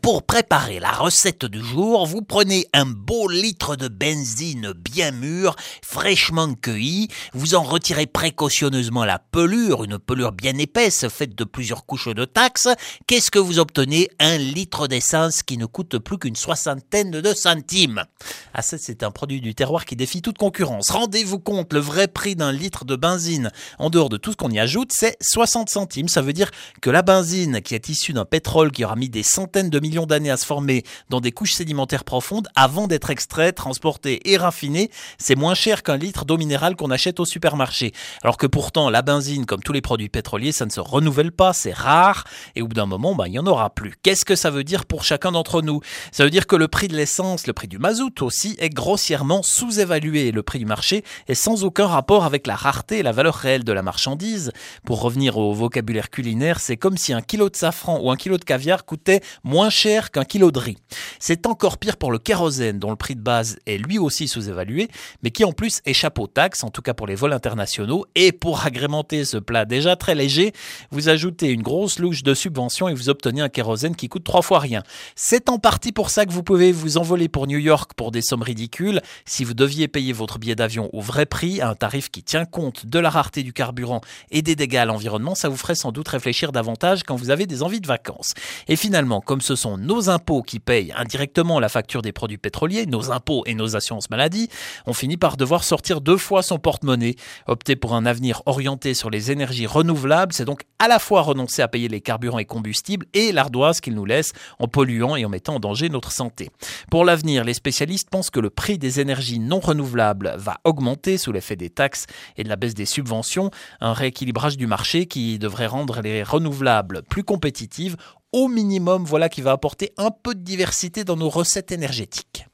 Pour préparer la recette du jour, vous prenez un beau litre de benzine bien mûre, fraîchement cueillie, vous en retirez précautionneusement la pelure, une pelure bien épaisse faite de plusieurs couches de taxe. Qu'est-ce que vous obtenez? Un litre d'essence qui ne coûte plus qu'une soixantaine de centimes. Ah ça, c'est un produit du terroir qui défie toute concurrence. Rendez-vous compte, le vrai prix d'un litre de benzine, en dehors de tout ce qu'on y ajoute, c'est 60 centimes. Ça veut dire que la benzine, qui est issue d'un pétrole qui aura mis des centaines de millions d'années à se former dans des couches sédimentaires profondes avant d'être extrait, transporté et raffiné, c'est moins cher qu'un litre d'eau minérale qu'on achète au supermarché. Alors que pourtant, la benzine, comme tous les produits pétroliers, ça ne se renouvelle pas, c'est rare, et au bout d'un moment, il n'y en aura plus. Qu'est-ce que ça veut dire pour chacun d'entre nous? Ça veut dire que le prix de l'essence, le prix du mazout aussi, est grossièrement sous-évalué. Le prix du marché est sans aucun rapport avec la rareté et la valeur réelle de la marchandise. Pour revenir au vocabulaire culinaire, c'est comme si un kilo de safran ou un kilo de caviar coûtait moins cher qu'un kilo de riz. C'est encore pire pour le kérosène, dont le prix de base est lui aussi sous-évalué, mais qui en plus échappe aux taxes, en tout cas pour les vols internationaux. Et pour agrémenter ce plat déjà très léger, vous ajoutez une grosse louche de subventions et vous obtenez un kérosène qui coûte 3 fois rien. C'est en partie pour ça que vous pouvez vous envoler pour New York pour des sommes ridicules. Si vous deviez payer votre billet d'avion au vrai prix, à un tarif qui tient compte de la rareté du carburant et des dégâts à l'environnement, ça vous ferait sans doute réfléchir davantage quand vous avez des envies de vacances. Et finalement, comme ce sont nos impôts qui payent indirectement la facture des produits pétroliers, nos impôts et nos assurances maladie, on finit par devoir sortir 2 fois son porte-monnaie. Opter pour un avenir orienté sur les énergies renouvelables, c'est donc à la fois renoncer à payer les carburants et combustibles et l'ardoise qu'ils nous laissent en polluant et en mettant en danger notre santé. Pour l'avenir, les spécialistes pensent que le prix des énergies non renouvelables va augmenter sous l'effet des taxes et de la baisse des subventions, un rééquilibrage du marché qui devrait rendre les renouvelables plus compétitives. Au minimum, voilà qui va apporter un peu de diversité dans nos recettes énergétiques.